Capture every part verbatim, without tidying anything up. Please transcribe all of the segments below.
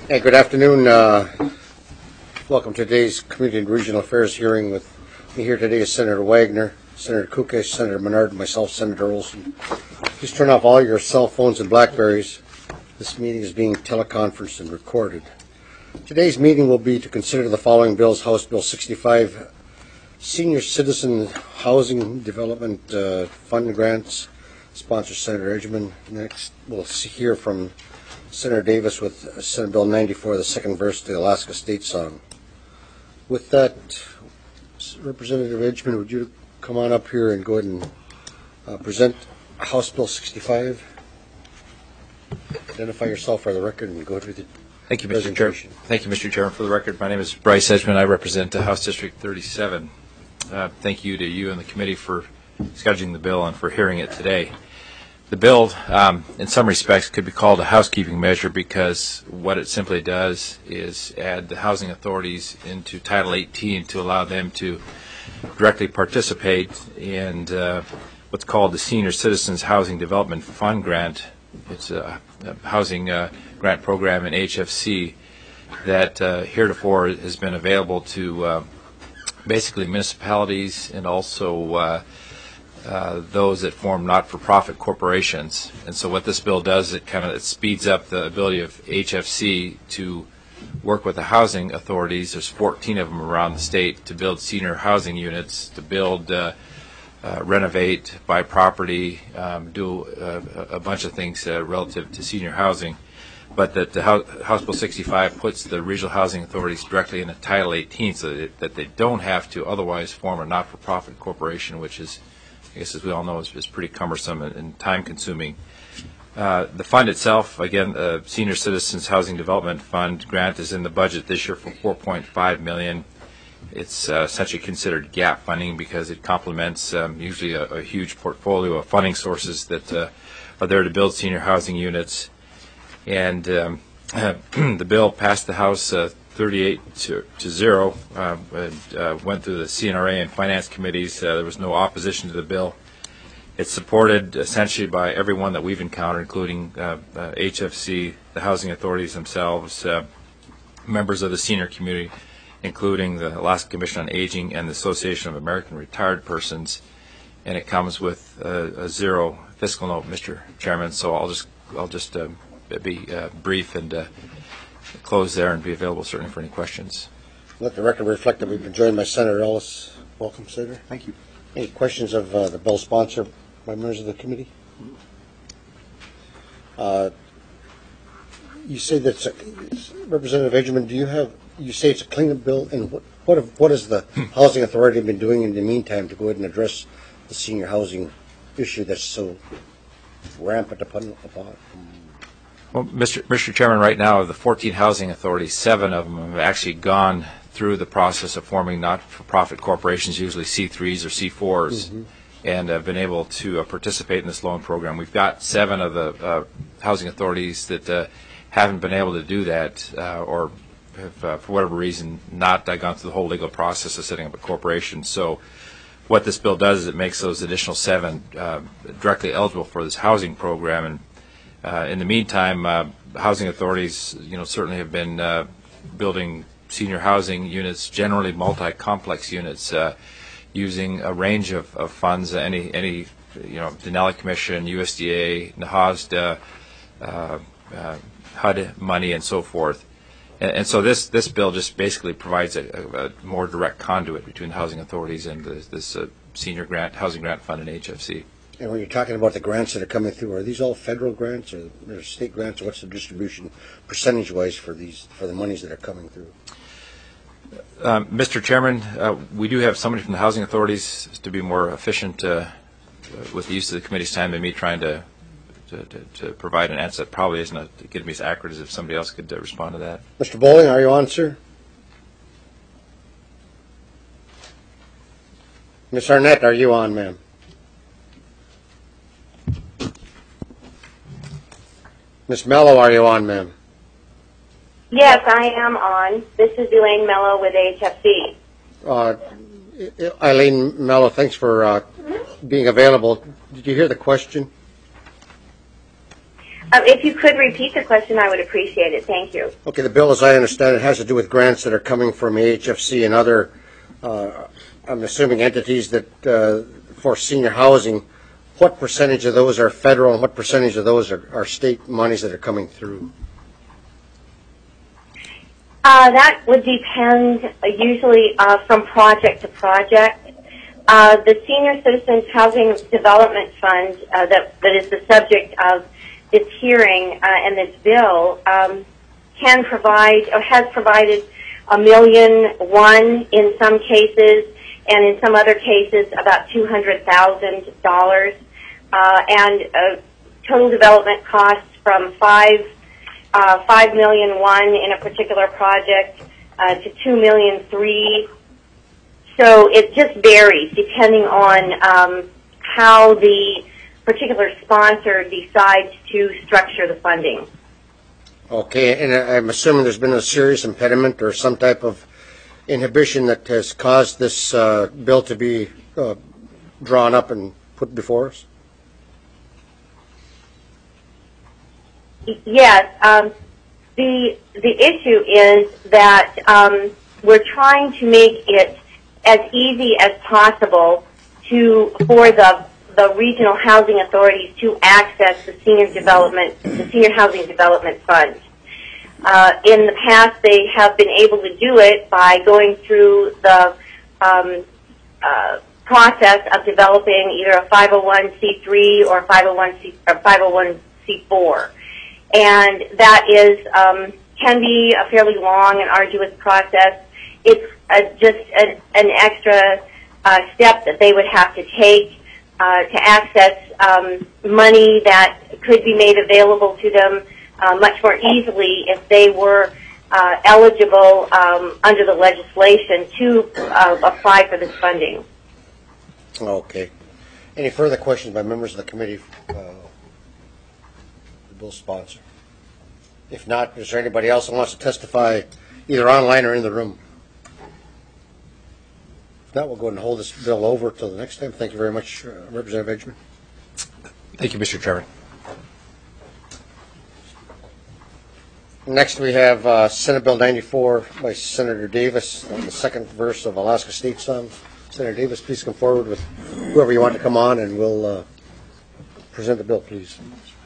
Hey, good afternoon. Uh, welcome to today's Community and Regional Affairs hearing. With me here today is Senator Wagner, Senator Kukes, Senator Menard, and myself, Senator Olson. Please turn off all your cell phones and Blackberries. This meeting is being teleconferenced and recorded. Today's meeting will be to consider the following bills: House Bill sixty-five, Senior Citizen Housing Development uh, Fund Grants, sponsor Senator Edgman. Next, we'll hear from Senator Davis with Senate Bill ninety-four, the second verse to the Alaska State Song. With that, Representative Edgman, would you come on up here and go ahead and uh, present House Bill sixty-five? Identify yourself for the record and go through the Thank you, Mister Chair. Thank you, Mister Chairman. For the record, my name is Bryce Edgman. I represent uh, House District thirty-seven. Uh, thank you to you and the committee for scheduling the bill and for hearing it today. The bill, um, in some respects, could be called a housekeeping measure because what it simply does is add the housing authorities into Title eighteen to allow them to directly participate in uh, what's called the Senior Citizens Housing Development Fund Grant. It's a, a housing uh, grant program in H F C that uh, heretofore has been available to uh, basically municipalities and also uh, Uh, those that form not-for-profit corporations. And so what this bill does, it kind of it speeds up the ability of H F C to work with the housing authorities. There's fourteen of them around the state to build senior housing units, to build, uh, uh, renovate, buy property, um, do uh, a bunch of things uh, relative to senior housing. But that the House Bill sixty-five puts the regional housing authorities directly into Title eighteen so that, that they don't have to otherwise form a not-for-profit corporation, which is, I guess, as we all know, is, is pretty cumbersome and, and time-consuming. Uh, the fund itself, again, the Senior Citizens Housing Development Fund grant is in the budget this year for four point five million dollars. It's uh, essentially considered gap funding because it complements um, usually a, a huge portfolio of funding sources that uh, are there to build senior housing units. And um, the bill passed the House uh, thirty-eight to, to zero, uh, and, uh, went through the C N R A and Finance Committees. Uh, there was no opposition to the bill. It's supported essentially by everyone that we've encountered, including uh, uh, H F C, the housing authorities themselves, uh, members of the senior community, including the Alaska Commission on Aging and the Association of American Retired Persons. And it comes with uh, a zero fiscal note, Mister Chairman. So I'll just I'll just uh, be uh, brief and uh, close there and be available certainly for any questions. Let the record reflect that we've been joined by Senator Ellis. Welcome, Senator. Thank you. Any questions of uh, the bill sponsor by members of the committee? Uh, you say that Representative Edgman, do you have? You say it's a cleanup bill, and what what, have, what has the housing authority been doing in the meantime to go ahead and address the senior housing issue that's so rampant upon upon? Well, Mister Mister Chairman, right now, of the fourteen housing authorities, seven of them have actually gone through the process of forming not-for-profit corporations, usually C threes or C fours, mm-hmm. and have been able to uh, participate in this loan program. We've got seven of the uh, housing authorities that uh, haven't been able to do that uh, or have, uh, for whatever reason, not uh, gone through the whole legal process of setting up a corporation. So what this bill does is it makes those additional seven uh, directly eligible for this housing program. And Uh, in the meantime, uh, housing authorities, you know, certainly have been uh, building senior housing units, generally multi-complex units, uh, using a range of, of funds, any, any, you know, Denali Commission, U S D A, N A H S D A, uh, uh, H U D money, and so forth. And, and so this this bill just basically provides a, a, a more direct conduit between housing authorities and this, this uh, senior grant, housing grant fund and H F C. And when you're talking about the grants that are coming through, are these all federal grants or state grants, or what's the distribution percentage-wise for these for the monies that are coming through? Um, Mister Chairman, uh, we do have somebody from the housing authorities to be more efficient uh, with the use of the committee's time than me trying to to, to, to provide an answer that probably isn't going to be as accurate as if somebody else could uh, respond to that. Mister Bowling, are you on, sir? Miss Arnett, are you on, ma'am? Miss Mello, are you on, ma'am? Yes, I am on. This is Elaine Mello with H F C. Uh, Eileen Mello, thanks for uh, being available. Did you hear the question? Um, if you could repeat the question, I would appreciate it. Thank you. Okay, the bill, as I understand it, has to do with grants that are coming from A H F C and other, uh, I'm assuming, entities that uh, for senior housing. What percentage of those are federal and what percentage of those are, are state monies that are coming through? Uh, that would depend uh, usually uh, from project to project. Uh, the Senior Citizens Housing Development Fund uh, that, that is the subject of this hearing uh, and this bill um, can provide or has provided a million one in some cases, and in some other cases about two hundred thousand dollars. Uh, and uh, total development costs from five uh, five million one in a particular project uh, to two million three. So it just varies depending on um, how the particular sponsor decides to structure the funding. Okay, and I'm assuming there's been a serious impediment or some type of inhibition that has caused this uh, bill to be uh, drawn up and put before us? Yes, um, the the issue is that um, we're trying to make it as easy as possible to for the the regional housing authorities to access the senior development the senior housing development fund. Uh, in the past, they have been able to do it by going through the um, uh, process of developing either a five oh one c three or five oh one c or five oh one c four. And that is um, can be a fairly long and arduous process. It's uh, just an, an extra uh, step that they would have to take uh, to access um, money that could be made available to them uh, much more easily if they were uh, eligible um, under the legislation to uh, apply for this funding. Okay. Any further questions by members of the committee? Uh, the bill sponsor. If not, is there anybody else that wants to testify either online or in the room? If not, we'll go ahead and hold this bill over till the next time. Thank you very much, uh, Representative Edgman. Thank you, Mister Chairman. Next, we have uh, Senate Bill ninety-four by Senator Davis on the second verse of Alaska State Song. Senator Davis, please come forward with whoever you want to come on, and we'll uh, present the bill, please.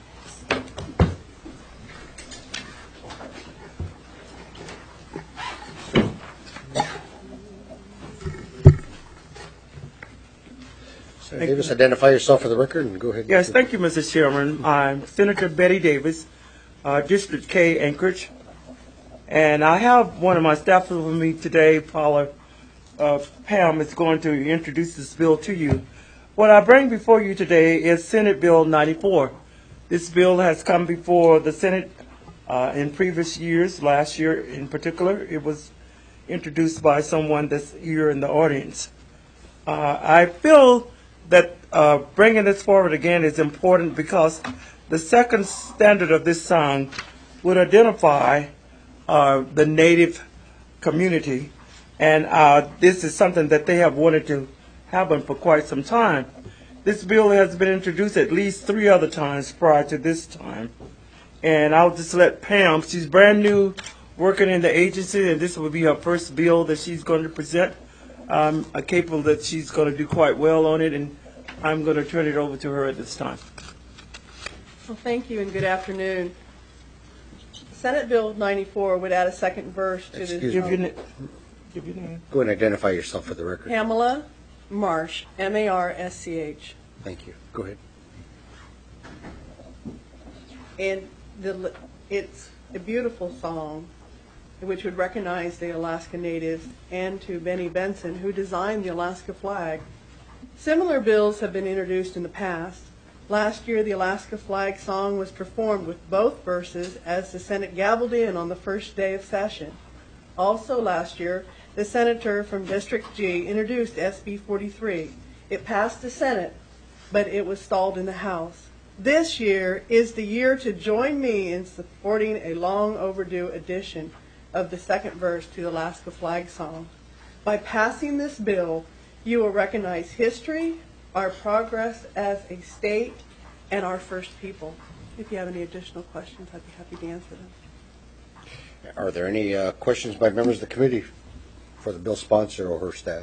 Senator Thank Davis, you. identify yourself for the record and go ahead. Yes, thank you, Mister Chairman. I'm Senator Betty Davis, uh, District K, Anchorage. And I have one of my staff with me today, Paula. Uh, Pam is going to introduce this bill to you. What I bring before you today is Senate Bill ninety-four. This bill has come before the Senate uh, in previous years. Last year in particular, it was introduced by someone that's here in the audience. Uh, I feel that uh, bringing this forward again is important because the second standard of this song would identify uh, the Native community, and uh, this is something that they have wanted to happen for quite some time. This bill has been introduced at least three other times prior to this time, and I'll just let Pam, she's brand new working in the agency, and this will be her first bill that she's going to present. I'm uh, capable that she's going to do quite well on it, and I'm going to turn it over to her at this time. Well, thank you and good afternoon. Senate Bill ninety-four would add a second verse to Excuse this. me. Give your, na- give your name. Go ahead and identify yourself for the record. Pamela Marsh, M A R S C H. Thank you. Go ahead. And the, it's a beautiful song which would recognize the Alaska Natives, and to Benny Benson, who designed the Alaska flag. Similar bills have been introduced in the past. Last year, the Alaska flag song was performed with both verses as the Senate gavelled in on the first day of session. Also last year, the senator from District G introduced S B forty-three. It passed the Senate, but it was stalled in the House. This year is the year to join me in supporting a long overdue addition of the second verse to the Alaska flag song. By passing this bill, you will recognize history, our progress as a state, and our first people. If you have any additional questions, I'd be happy to answer them. Are there any uh, questions by members of the committee for the bill sponsor or her staff?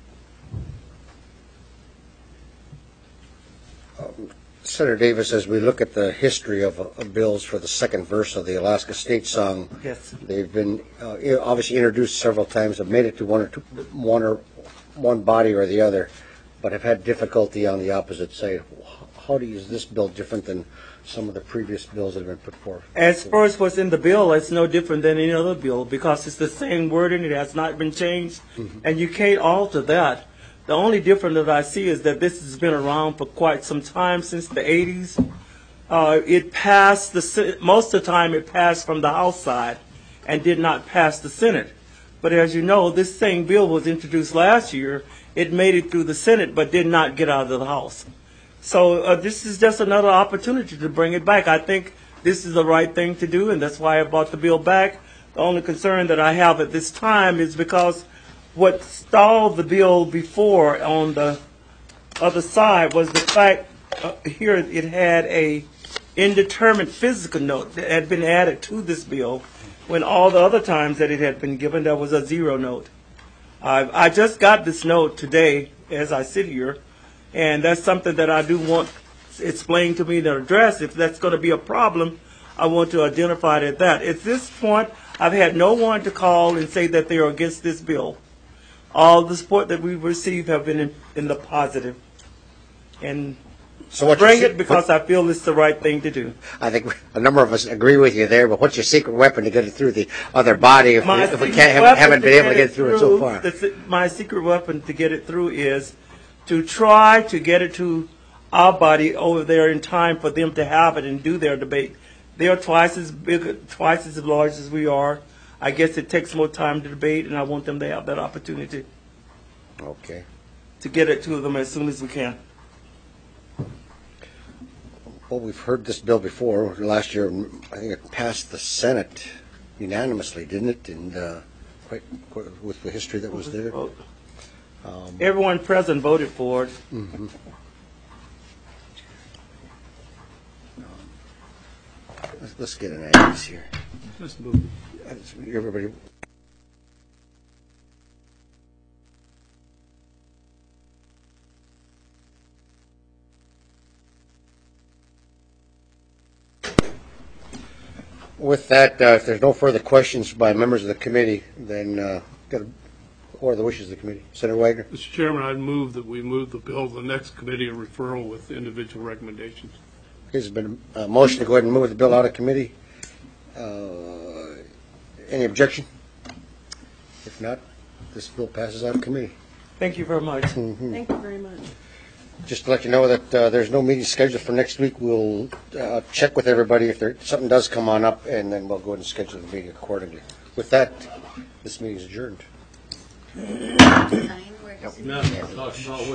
Um, Senator Davis, as we look at the history of, of bills for the second verse of the Alaska State song, Yes. they've been uh, i- obviously introduced several times, have made it to one or two, one or one body or the other, but have had difficulty on the opposite side. How do you, is this bill different than some of the previous bills that have been put forth? As far as what's in the bill, it's no different than any other bill because it's the same wording. It has not been changed, and you can't alter that. The only difference that I see is that this has been around for quite some time, since the eighties. Uh, it passed the Se- most of the time it passed from the House side, and did not pass the Senate. But as you know, this same bill was introduced last year. It made it through the Senate, but did not get out of the House. So uh, this is just another opportunity to bring it back. I think this is the right thing to do, and that's why I brought the bill back. The only concern that I have at this time is because what stalled the bill before on the other side was the fact uh, here it had a indeterminate physical note that had been added to this bill, when all the other times that it had been given there was a zero note. I I just got this note today as I sit here, and that's something that I do want explained to me and addressed. If that's going to be a problem, I want to identify it at that. At this point, I've had no one to call and say that they are against this bill. All the support that we've received have been in, in the positive. And So what bring your it because I feel it's the right thing to do. I think a number of us agree with you there, but what's your secret weapon to get it through the other body if, we, My if we secret can't have, weapon haven't been able to get get through it so far? the se- my secret weapon to get it through is to try to get it to our body over there in time for them to have it and do their debate. They are twice as big, twice as large as we are. I guess it takes more time to debate, and I want them to have that opportunity Okay. to get it to them as soon as we can. Well, we've heard this bill before. Last year, I think it passed the Senate unanimously, didn't it? And uh, quite, quite with the history that was there. Um, Everyone present voted for it. mhm. Let's, let's get an address here. Let's move. Everybody. With that, uh, if there's no further questions by members of the committee, then uh, got a- what are the wishes of the committee? Senator Wagner? Mister Chairman, I'd move that we move the bill to the next committee of referral with individual recommendations. There's been a motion to go ahead and move the bill out of committee. Uh, Any objection? If not, this bill passes out of committee. Thank you very much. Thank you very much. Just to let you know that uh, there's no meeting scheduled for next week. We'll uh, check with everybody if there, something does come on up, and then we'll go ahead and schedule the meeting accordingly. With that, this meeting is adjourned. No, talk about